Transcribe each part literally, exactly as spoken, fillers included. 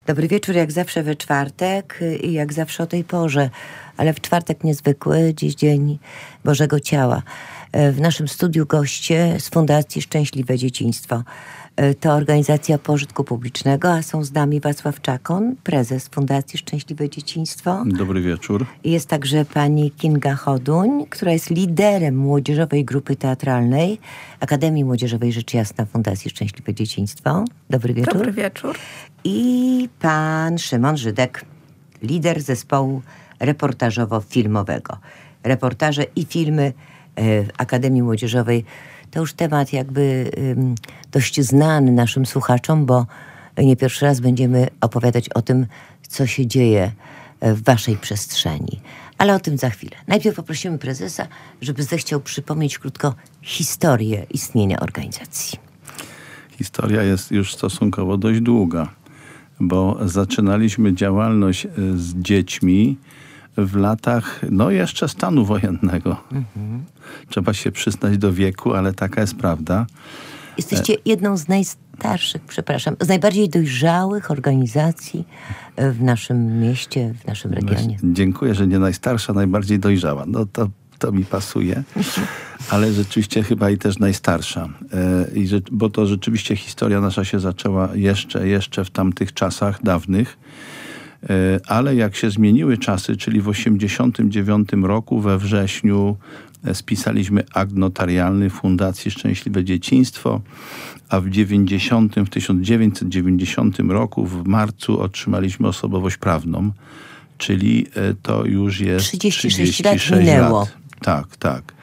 Dobry wieczór, jak zawsze we czwartek i jak zawsze o tej porze, ale w czwartek niezwykły, dziś dzień Bożego Ciała. W naszym studiu goście z Fundacji Szczęśliwe Dzieciństwo. To organizacja pożytku publicznego, a są z nami Wacław Czakon, prezes Fundacji Szczęśliwe Dzieciństwo. Dobry wieczór. Jest także pani Kinga Choduń, która jest liderem młodzieżowej grupy teatralnej Akademii Młodzieżowej Rzecz Jasna Fundacji Szczęśliwe Dzieciństwo. Dobry wieczór. Dobry wieczór. I pan Szymon Żydek, lider zespołu reportażowo-filmowego. Reportaże i filmy w Akademii Młodzieżowej to już temat jakby um, dość znany naszym słuchaczom, bo nie pierwszy raz będziemy opowiadać o tym, co się dzieje w waszej przestrzeni. Ale o tym za chwilę. Najpierw poprosimy prezesa, żeby zechciał przypomnieć krótko historię istnienia organizacji. Historia jest już stosunkowo dość długa, bo zaczynaliśmy działalność z dziećmi w latach, no jeszcze stanu wojennego. Mhm. Trzeba się przyznać do wieku, ale taka jest prawda. Jesteście jedną z najstarszych, przepraszam, z najbardziej dojrzałych organizacji w naszym mieście, w naszym regionie. Dziękuję, że nie najstarsza, najbardziej dojrzała. No to, to mi pasuje. Ale rzeczywiście chyba i też najstarsza. I że, bo to rzeczywiście historia nasza się zaczęła jeszcze, jeszcze w tamtych czasach dawnych. Ale jak się zmieniły czasy, czyli w osiemdziesiątym dziewiątym roku we wrześniu spisaliśmy akt notarialny Fundacji Szczęśliwe Dzieciństwo, a w dziewięćdziesiątym, w tysiąc dziewięćset dziewięćdziesiątym roku w marcu otrzymaliśmy osobowość prawną, czyli to już jest trzydzieści sześć lat minęło. Lat. Tak, tak.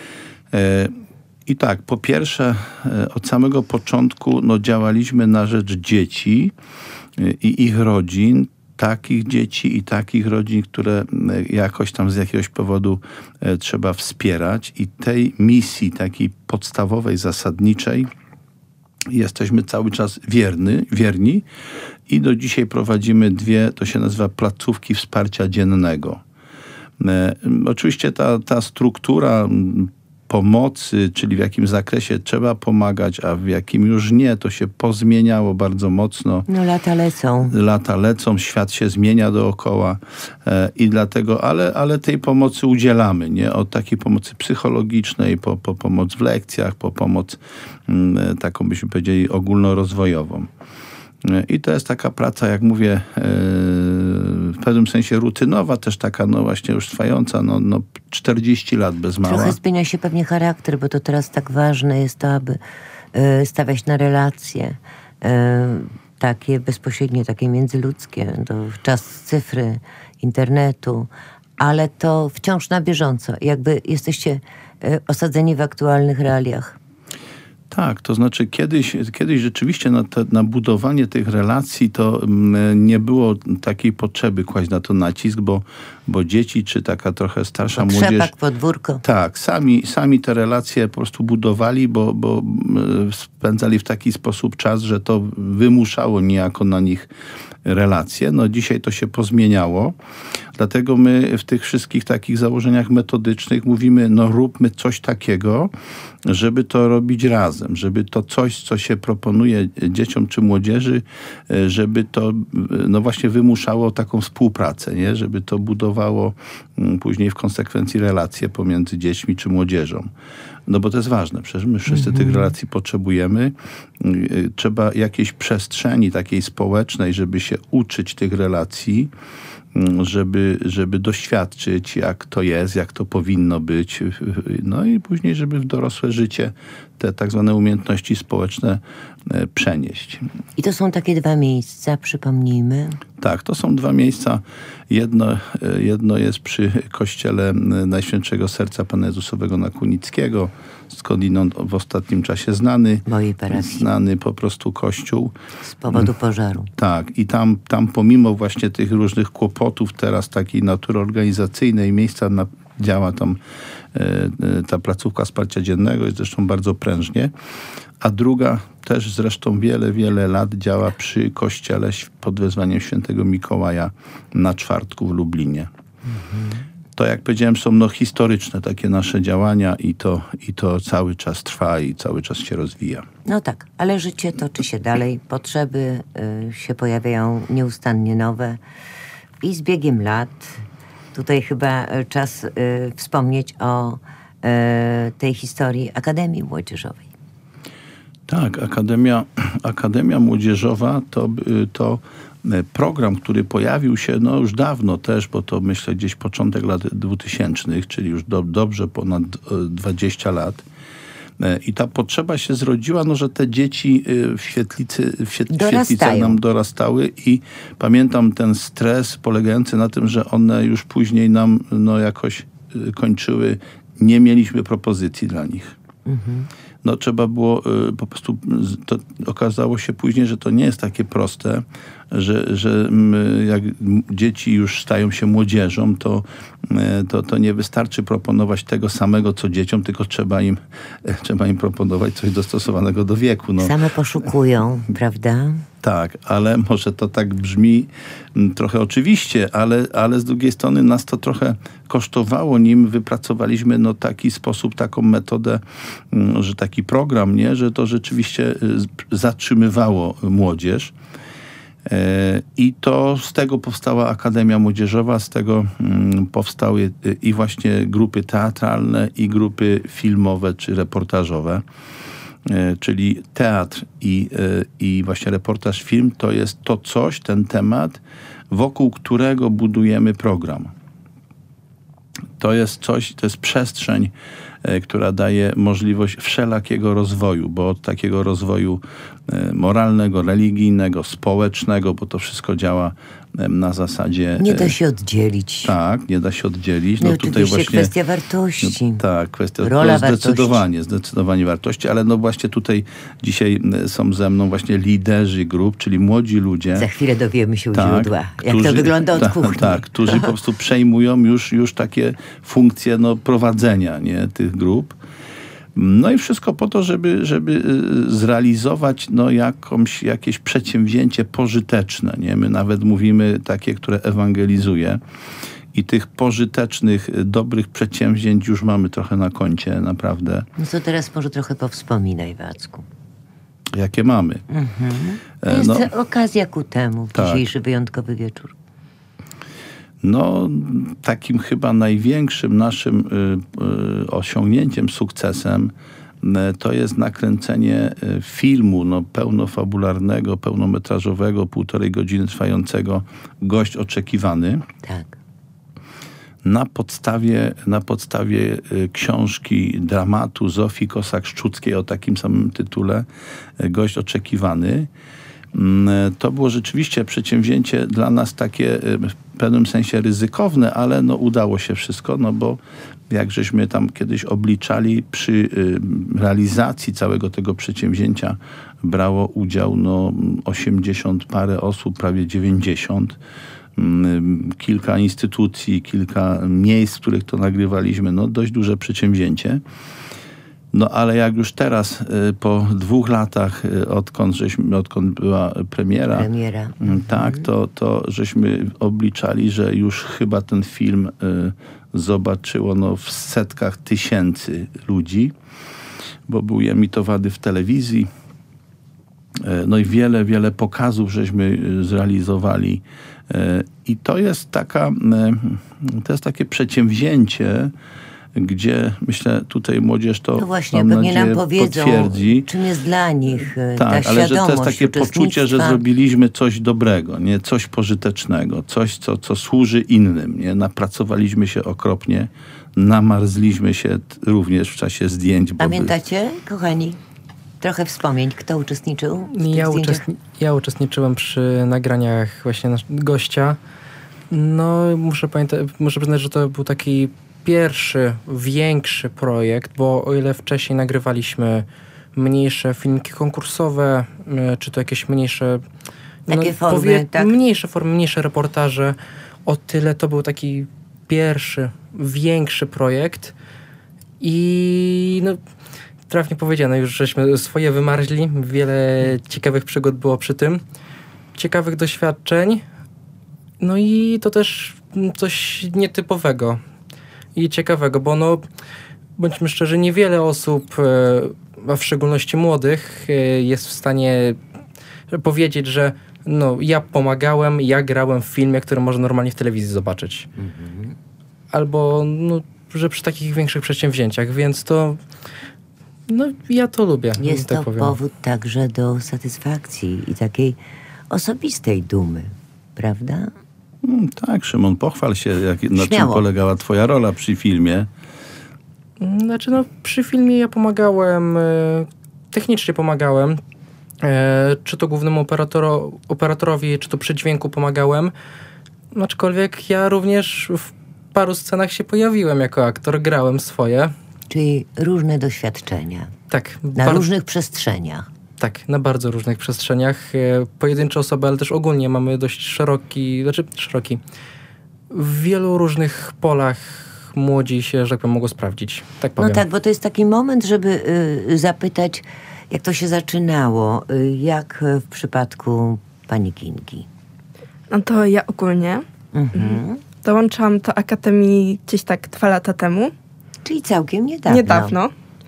I tak, po pierwsze, od samego początku no, działaliśmy na rzecz dzieci i ich rodzin, takich dzieci i takich rodzin, które jakoś tam z jakiegoś powodu e, trzeba wspierać. I tej misji takiej podstawowej, zasadniczej jesteśmy cały czas wierny, wierni i do dzisiaj prowadzimy dwie, to się nazywa placówki wsparcia dziennego. E, oczywiście ta, ta struktura pomocy, czyli w jakim zakresie trzeba pomagać, a w jakim już nie, to się pozmieniało bardzo mocno. No lata lecą. Lata lecą, świat się zmienia dookoła e, i dlatego, ale, ale tej pomocy udzielamy, nie? Od takiej pomocy psychologicznej, po, po pomoc w lekcjach, po pomoc m, taką, byśmy powiedzieli, ogólnorozwojową. I to jest taka praca, jak mówię, w pewnym sensie rutynowa, też taka, no właśnie już trwająca, no, no czterdzieści lat bez mała. Trochę zmienia się pewnie charakter, bo to teraz tak ważne jest to, aby stawiać na relacje takie bezpośrednie, takie międzyludzkie, to czas cyfry, internetu, ale to wciąż na bieżąco. Jakby jesteście osadzeni w aktualnych realiach. Tak, to znaczy kiedyś, kiedyś rzeczywiście na, te, na budowanie tych relacji to m, nie było takiej potrzeby kłaść na to nacisk, bo, bo dzieci czy taka trochę starsza Potrzepak, młodzież... podwórko. Tak, sami, sami te relacje po prostu budowali, bo, bo m, spędzali w taki sposób czas, że to wymuszało niejako na nich relacje. No dzisiaj to się pozmieniało. Dlatego my w tych wszystkich takich założeniach metodycznych mówimy, no róbmy coś takiego, żeby to robić razem, żeby to coś, co się proponuje dzieciom czy młodzieży, żeby to no właśnie wymuszało taką współpracę, nie? Żeby to budowało później w konsekwencji relacje pomiędzy dziećmi czy młodzieżą. No bo to jest ważne, przecież my wszyscy mhm. tych relacji potrzebujemy. Trzeba jakiejś przestrzeni takiej społecznej, żeby się uczyć tych relacji, żeby, żeby doświadczyć, jak to jest, jak to powinno być. No i później, żeby w dorosłe życie te tak zwane umiejętności społeczne przenieść. I to są takie dwa miejsca, przypomnijmy. Tak, to są dwa miejsca. Jedno, jedno jest przy kościele Najświętszego Serca Pana Jezusowego na Kunickiego, skądinąd w ostatnim czasie znany. Mojej parafii. Znany po prostu kościół. Z powodu pożaru. Tak, i tam, tam pomimo właśnie tych różnych kłopotów teraz takiej natury organizacyjnej, miejsca na, działa tam e, ta placówka wsparcia dziennego, jest zresztą bardzo prężnie. A druga też zresztą wiele, wiele lat działa przy kościele pod wezwaniem świętego Mikołaja na Czwartku w Lublinie. Mhm. to jak powiedziałem, są no, historyczne takie nasze działania i to, i to cały czas trwa i cały czas się rozwija. No tak, ale życie toczy się dalej, potrzeby y, się pojawiają nieustannie nowe i z biegiem lat tutaj chyba czas y, wspomnieć o y, tej historii Akademii Młodzieżowej. Tak, Akademia, Akademia Młodzieżowa to, to program, który pojawił się no już dawno też, bo to myślę gdzieś początek lat dwutysięcznych, czyli już do, dobrze ponad dwadzieścia lat. I ta potrzeba się zrodziła, no, że te dzieci w świetlicy, w świetlicach nam dorastały i pamiętam ten stres polegający na tym, że one już później nam no, jakoś kończyły. Nie mieliśmy propozycji dla nich. Mhm. No trzeba było y, po prostu, to okazało się później, że to nie jest takie proste, że, że y, jak dzieci już stają się młodzieżą, to, y, to, to nie wystarczy proponować tego samego co dzieciom, tylko trzeba im, y, trzeba im proponować coś dostosowanego do wieku. No. Same poszukują, prawda? Tak, ale może to tak brzmi trochę oczywiście, ale, ale z drugiej strony nas to trochę kosztowało, nim wypracowaliśmy no, taki sposób, taką metodę, że taki program, nie, że to rzeczywiście zatrzymywało młodzież. I to z tego powstała Akademia Młodzieżowa, z tego powstały i właśnie grupy teatralne, i grupy filmowe czy reportażowe. Czyli teatr i, i właśnie reportaż, film to jest to coś, ten temat, wokół którego budujemy program. To jest coś, to jest przestrzeń, która daje możliwość wszelakiego rozwoju, bo od takiego rozwoju moralnego, religijnego, społecznego, bo to wszystko działa na zasadzie... Nie da się oddzielić. Tak, nie da się oddzielić. No, no tutaj właśnie kwestia wartości. No, tak, kwestia Rola to zdecydowanie, wartości. zdecydowanie wartości, ale no właśnie tutaj dzisiaj są ze mną właśnie liderzy grup, czyli młodzi ludzie. Za chwilę dowiemy się u tak, źródła, którzy, jak to wygląda od ta, kuchni. Tak, którzy po prostu przejmują już, już takie funkcje no, prowadzenia nie, tych grup. No i wszystko po to, żeby, żeby zrealizować no, jakąś, jakieś przedsięwzięcie pożyteczne. Nie? My nawet mówimy takie, które ewangelizuje. I tych pożytecznych, dobrych przedsięwzięć już mamy trochę na koncie, naprawdę. No to teraz może trochę powspominaj, Wacku. Jakie mamy. Mhm. To jest no, okazja ku temu w tak. dzisiejszy wyjątkowy wieczór. No, takim chyba największym naszym y, y, osiągnięciem, sukcesem y, to jest nakręcenie y, filmu no, pełnofabularnego, pełnometrażowego, półtorej godziny trwającego Gość Oczekiwany. Tak. Na podstawie, na podstawie y, książki, dramatu Zofii Kosak-Szczuckiej o takim samym tytule y, Gość Oczekiwany. To było rzeczywiście przedsięwzięcie dla nas takie w pewnym sensie ryzykowne, ale no udało się wszystko, no bo jak żeśmy tam kiedyś obliczali, przy realizacji całego tego przedsięwzięcia brało udział no osiemdziesiąt parę osób, prawie dziewięćdziesiąt. Kilka instytucji, kilka miejsc, w których to nagrywaliśmy, no dość duże przedsięwzięcie. No ale jak już teraz, y, po dwóch latach, y, odkąd, żeśmy, odkąd była premiera, premiera. Y, tak, to, to żeśmy obliczali, że już chyba ten film y, zobaczyło no, w setkach tysięcy ludzi, bo był emitowany w telewizji. Y, no i wiele, wiele pokazów żeśmy y, zrealizowali. Y, I to jest taka, y, to jest takie przedsięwzięcie, gdzie myślę tutaj młodzież to no właśnie, mam pewnie nadzieję, nam powiedzą, potwierdzi. czym jest dla nich tak, ta ale że to jest takie uczestnictwa. poczucie, że zrobiliśmy coś dobrego, nie? Coś pożytecznego, coś, co, co służy innym. Nie? Napracowaliśmy się okropnie, namarzliśmy się również w czasie zdjęć. Pamiętacie, by... kochani? Trochę wspomnień, kto uczestniczył w ja, uczestni- ja uczestniczyłem przy nagraniach właśnie nasz- gościa. No, muszę pamiętać, muszę przyznać, że to był taki pierwszy, większy projekt, bo o ile wcześniej nagrywaliśmy mniejsze filmiki konkursowe, czy to jakieś mniejsze... Takie no, formy, powie- tak? Mniejsze formy, mniejsze reportaże. O tyle to był taki pierwszy, większy projekt i no, trafnie powiedziano już, żeśmy swoje wymarzli. Wiele ciekawych przygód było przy tym. Ciekawych doświadczeń. No i to też coś nietypowego. i ciekawego, bo no, bądźmy szczerzy, niewiele osób, e, a w szczególności młodych, e, jest w stanie powiedzieć, że no, ja pomagałem, ja grałem w filmie, który można normalnie w telewizji zobaczyć. Mhm. Albo, no, że przy takich większych przedsięwzięciach, więc to no, ja to lubię. Jest tak to powiem. powód także do satysfakcji i takiej osobistej dumy, prawda? Hmm, tak, Szymon, pochwal się, jak, na czym Śmiało. polegała twoja rola przy filmie. Znaczy, no, przy filmie ja pomagałem, e, technicznie pomagałem, e, czy to głównemu operatoro, operatorowi, czy to przy dźwięku pomagałem, aczkolwiek ja również w paru scenach się pojawiłem jako aktor, grałem swoje. Czyli różne doświadczenia. Tak. Na bar- różnych przestrzeniach. Tak, na bardzo różnych przestrzeniach. E, pojedyncze osoby, ale też ogólnie mamy dość szeroki, znaczy szeroki. W wielu różnych polach młodzi się, że tak powiem, mogło sprawdzić. Tak powiem. No tak, bo to jest taki moment, żeby y, zapytać, jak to się zaczynało, y, jak w przypadku pani Kingi. No to ja ogólnie Mhm. dołączyłam do Akademii gdzieś tak dwa lata temu. Czyli całkiem niedawno. Niedawno.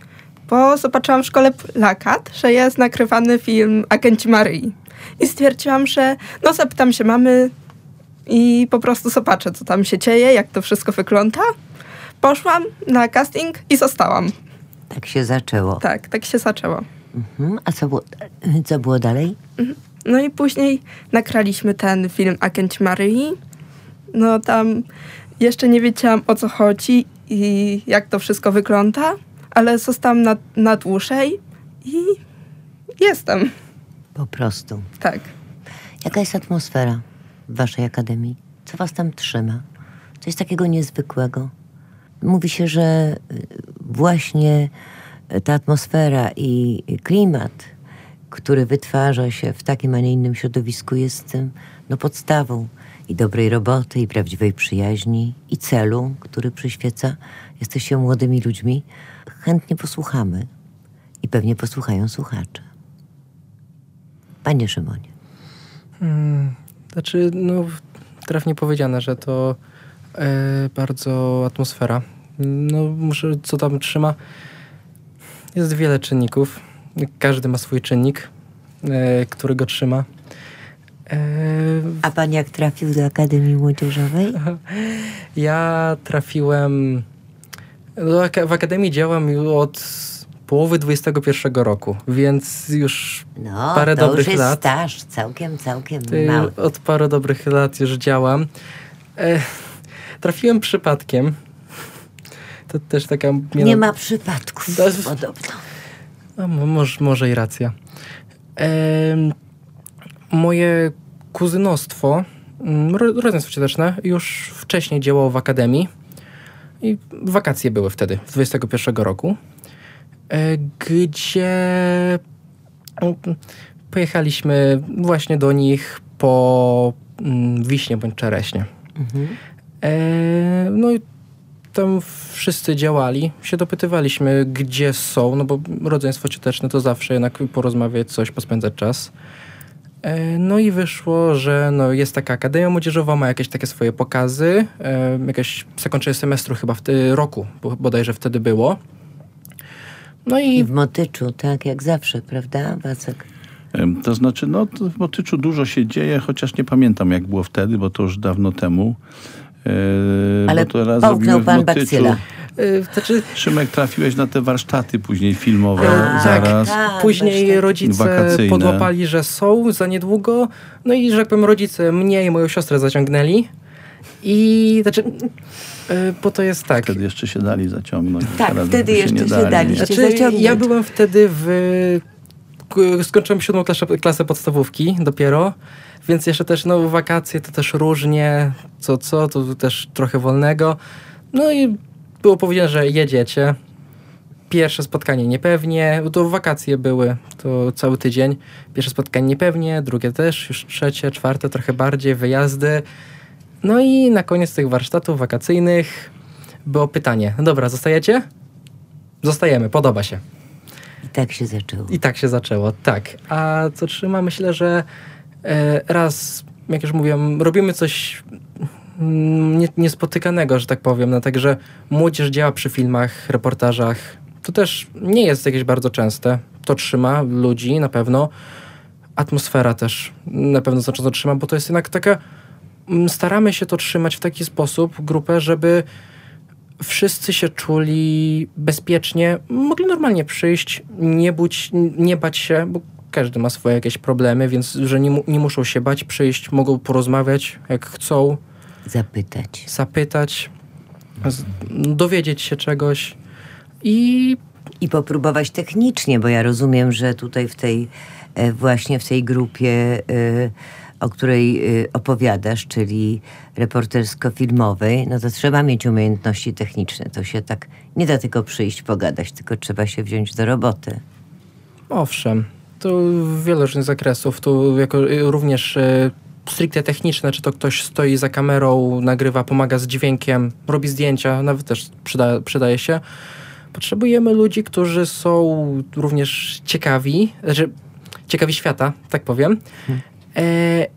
Bo zobaczyłam w szkole plakat, że jest nagrywany film Agenci Maryi. I stwierdziłam, że no zapytam się mamy i po prostu zobaczę, co tam się dzieje, jak to wszystko wygląda. Poszłam na casting i zostałam. Tak się zaczęło. Tak, tak się zaczęło. Mhm. A co było, co było dalej? No i później nagraliśmy ten film Agenci Maryi. No tam jeszcze nie wiedziałam, o co chodzi i jak to wszystko wygląda, ale zostałam na, na dłużej i jestem. Po prostu. Tak. Jaka jest atmosfera w waszej akademii? Co was tam trzyma? Co jest takiego niezwykłego? Mówi się, że y, właśnie ta atmosfera i klimat, który wytwarza się w takim, a nie innym środowisku, jest y, no, podstawą i dobrej roboty, i prawdziwej przyjaźni, i celu, który przyświeca. Jesteście młodymi ludźmi. Chętnie posłuchamy i pewnie posłuchają słuchacze. Panie Szymonie. Hmm, znaczy, no, trafnie powiedziane, że to e, bardzo atmosfera. No, muszę, co tam trzyma? Jest wiele czynników. Każdy ma swój czynnik, e, który go trzyma. E, A pan jak trafił do Akademii Młodzieżowej? ja trafiłem... Do, ak- w Akademii działam już od połowy dwudziestego pierwszego roku, więc już No, parę to dobrych już jest lat. staż, całkiem, całkiem Ty, mały. Od paru dobrych lat już działam. E, trafiłem przypadkiem. To też taka... Nie ma przypadków, To- podobno. A, mo- może, może i racja. E, moje kuzynostwo, mm, ro- rodzeństwo cioteczne, już wcześniej działało w Akademii. I wakacje były wtedy, w dwudziestego pierwszego roku. E, gdzie mm, pojechaliśmy właśnie do nich po mm, wiśnie bądź czereśnie. Mhm. E, no i tam wszyscy działali. Się dopytywaliśmy, gdzie są, no bo rodzeństwo cioteczne to zawsze jednak porozmawiać, coś, pospędzać czas. E, no i wyszło, że no jest taka Akademia Młodzieżowa, ma jakieś takie swoje pokazy, e, jakieś zakończenie semestru chyba w ty, roku, bo, bodajże wtedy było. No I i w Motyczu, tak jak zawsze, prawda, Wacek? Em, To znaczy, no to w Motyczu dużo się dzieje, chociaż nie pamiętam, jak było wtedy, bo to już dawno temu. E, Ale bo to raz połknął robimy w pan Motyczu. bakcyla. e, znaczy, Szymek, trafiłeś na te warsztaty później filmowe A, zaraz. tak. później warsztaty rodzice wakacyjne. podłapali, że są za niedługo. No i, że tak powiem, rodzice mnie i moją siostrę zaciągnęli. I znaczy, e, bo to jest tak. Wtedy jeszcze się dali zaciągnąć. Tak, Teraz wtedy by jeszcze nie się dali. dali. Znaczy, zaciągnąć. ja byłem wtedy w... k- Skończyłem siódmą klasę, klasę podstawówki dopiero, więc jeszcze też, no, wakacje to też różnie, co, co, to też trochę wolnego. No i było powiedziane, że jedziecie. Pierwsze spotkanie niepewnie, bo to wakacje były, to cały tydzień. Pierwsze spotkanie niepewnie, drugie też, już trzecie, czwarte, trochę bardziej, wyjazdy. No i na koniec tych warsztatów wakacyjnych było pytanie, no dobra, zostajecie? Zostajemy, podoba się. I tak się zaczęło. I tak się zaczęło, tak. A co trzyma? Myślę, że e, raz, jak już mówiłem, robimy coś nie, niespotykanego, że tak powiem. No, także młodzież działa przy filmach, reportażach. To też nie jest jakieś bardzo częste. To trzyma ludzi na pewno. Atmosfera też na pewno znacząco trzyma, bo to jest jednak taka... Staramy się to trzymać w taki sposób, grupę, żeby wszyscy się czuli bezpiecznie, mogli normalnie przyjść, nie, buć, nie bać się, bo każdy ma swoje jakieś problemy, więc że nie, nie muszą się bać, przyjść, mogą porozmawiać jak chcą. Zapytać. Zapytać, z, dowiedzieć się czegoś i... I popróbować technicznie, bo ja rozumiem, że tutaj w tej właśnie w tej grupie, o której opowiadasz, czyli reportersko-filmowej, no to trzeba mieć umiejętności techniczne. To się tak nie da tylko przyjść, pogadać, tylko trzeba się wziąć do roboty. Owszem, to wiele różnych zakresów. Tu jako również stricte techniczne, czy to ktoś stoi za kamerą, nagrywa, pomaga z dźwiękiem, robi zdjęcia, nawet też przyda, przydaje się. Potrzebujemy ludzi, którzy są również ciekawi, znaczy ciekawi świata, tak powiem. Hmm. E,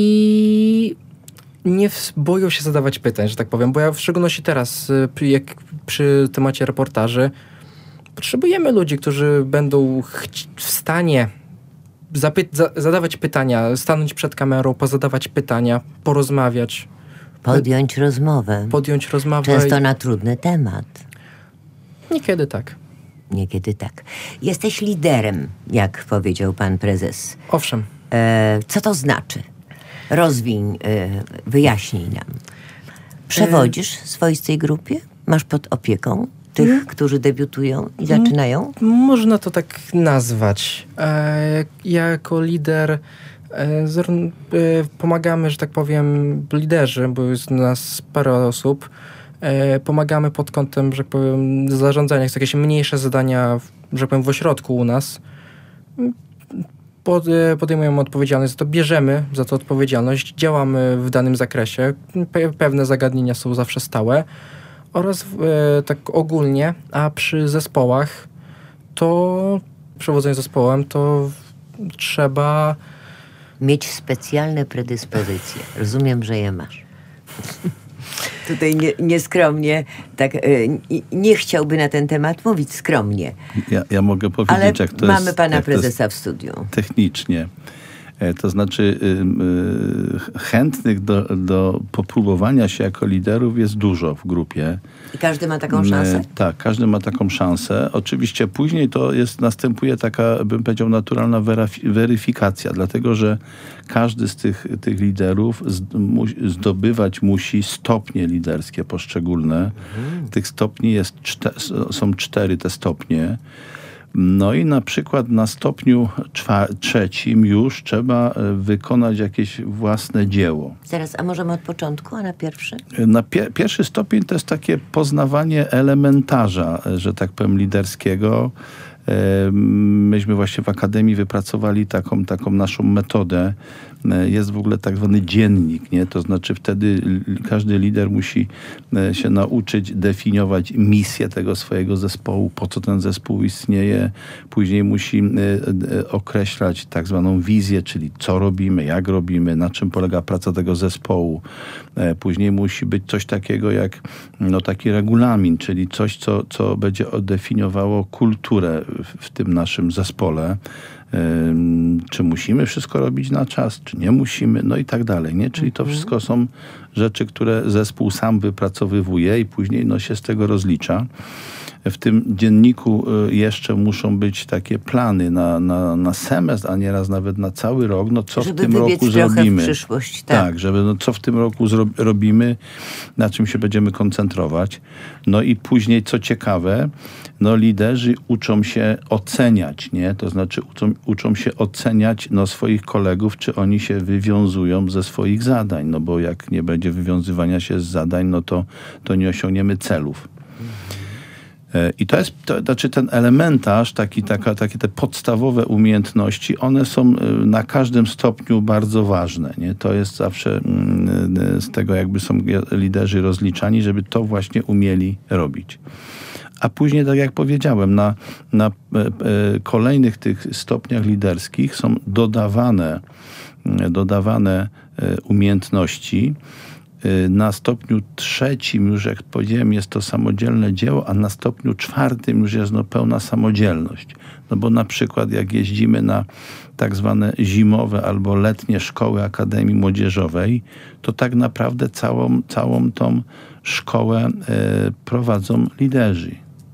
I nie w, boją się zadawać pytań, że tak powiem, bo ja w szczególności teraz, jak przy temacie reportaży, potrzebujemy ludzi, którzy będą chci- w stanie zapy- za- zadawać pytania, stanąć przed kamerą, pozadawać pytania, porozmawiać. Podjąć rozmowę. Podjąć rozmowę. Często na trudny temat. Niekiedy tak. Niekiedy tak. Jesteś liderem, jak powiedział pan prezes. Owszem. E, co to znaczy? Rozwiń, e, wyjaśnij nam. Przewodzisz e... swoistej grupie? Masz pod opieką tych, hmm. którzy debiutują i zaczynają? Można to tak nazwać. E, jako lider e, z, e, pomagamy, że tak powiem, liderzy, bo jest nas parę osób, e, pomagamy pod kątem, że tak powiem, zarządzania. Są jakieś mniejsze zadania, że tak powiem, w ośrodku u nas. Pod, podejmujemy odpowiedzialność za to, bierzemy za to odpowiedzialność, działamy w danym zakresie. Pe- pewne zagadnienia są zawsze stałe. Oraz e, tak ogólnie, a przy zespołach to przewodzenie zespołem to trzeba mieć specjalne predyspozycje. Rozumiem, że je masz. Tutaj nie, nieskromnie, tak e, nie chciałby na ten temat mówić skromnie. Ja, ja mogę powiedzieć, ale jak to mamy jest, pana prezesa w studiu. Technicznie. To znaczy y, y, chętnych do, do popróbowania się jako liderów jest dużo w grupie. I każdy ma taką szansę? Y, tak, każdy ma taką szansę. Oczywiście później to jest, następuje taka, bym powiedział, naturalna weryf- weryfikacja, dlatego że każdy z tych, tych liderów z, mu, zdobywać musi stopnie liderskie poszczególne. Mhm. Tych stopni jest czte- są cztery te stopnie. No i na przykład na stopniu czwa- trzecim już trzeba wykonać jakieś własne dzieło. Zaraz, a możemy od początku, a na pierwszy? Na pie- pierwszy stopień to jest takie poznawanie elementarza, że tak powiem, liderskiego. Myśmy właśnie w Akademii wypracowali taką, taką naszą metodę. Jest w ogóle tak zwany dziennik, nie? To znaczy wtedy każdy lider musi się nauczyć definiować misję tego swojego zespołu, po co ten zespół istnieje. Później musi określać tak zwaną wizję, czyli co robimy, jak robimy, na czym polega praca tego zespołu. Później musi być coś takiego jak no, taki regulamin, czyli coś, co, co będzie definiowało kulturę w, w tym naszym zespole. Czy musimy wszystko robić na czas, czy nie musimy, no i tak dalej, nie? Czyli to wszystko są rzeczy, które zespół sam wypracowywuje i później no, się z tego rozlicza. W tym dzienniku jeszcze muszą być takie plany na, na, na semestr, a nieraz nawet na cały rok, no co żeby w tym roku zrobimy. W przyszłość, tak. tak, żeby no, co w tym roku zro- robimy, na czym się będziemy koncentrować. No i później, co ciekawe, no liderzy uczą się oceniać, nie? To znaczy uczą, uczą się oceniać no, swoich kolegów, czy oni się wywiązują ze swoich zadań, no bo jak nie będzie wywiązywania się z zadań, no to, to nie osiągniemy celów. I to jest, to, znaczy ten elementarz, taki, taka, takie te podstawowe umiejętności, one są na każdym stopniu bardzo ważne. Nie? To jest zawsze z tego jakby są liderzy rozliczani, żeby to właśnie umieli robić. A później, tak jak powiedziałem, na, na e, e, kolejnych tych stopniach liderskich są dodawane, dodawane e, umiejętności, Na stopniu trzecim już, jak powiedziałem, jest to samodzielne dzieło, a na stopniu czwartym już jest no pełna samodzielność. No bo na przykład jak jeździmy na tak zwane zimowe albo letnie szkoły Akademii Młodzieżowej, to tak naprawdę całą, całą tą szkołę e, prowadzą liderzy.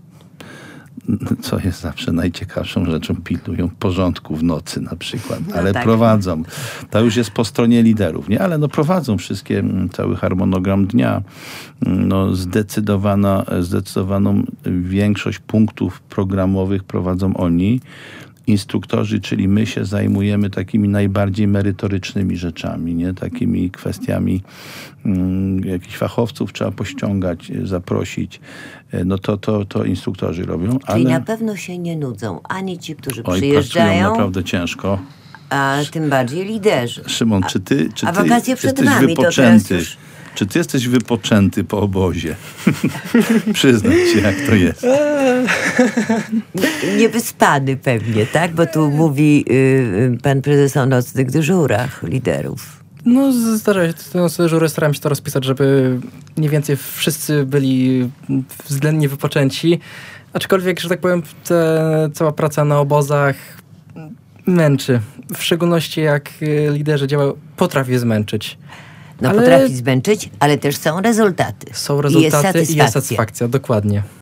Co jest zawsze najciekawszą rzeczą, pilnują porządku w nocy na przykład, ale no tak. prowadzą. To już jest po stronie liderów, nie? Ale no prowadzą wszystkie, cały harmonogram dnia. No zdecydowana, zdecydowaną większość punktów programowych prowadzą oni. Instruktorzy, czyli my się zajmujemy takimi najbardziej merytorycznymi rzeczami, nie? Takimi kwestiami mm, jakichś fachowców trzeba pościągać, zaprosić. No to, to, to instruktorzy robią. Czyli ale... na pewno się nie nudzą ani ci, którzy Oj, przyjeżdżają. pracują naprawdę ciężko. A tym bardziej liderzy. Szymon, czy ty, czy a ty wakacje przed jesteś nami, wypoczęty? To teraz już... Czy ty jesteś wypoczęty po obozie? Przyznaj się, jak to jest. Niewyspany pewnie, tak? Bo tu mówi y, pan prezes o nocnych dyżurach liderów. No zdarza się, te nocne dyżury staram się to rozpisać, żeby mniej więcej wszyscy byli względnie wypoczęci. Aczkolwiek, że tak powiem, te, cała praca na obozach męczy. W szczególności jak liderzy działają, potrafi zmęczyć. No ale potrafi zmęczyć, ale też są rezultaty. Są rezultaty i jest satysfakcja. I jest satysfakcja, dokładnie.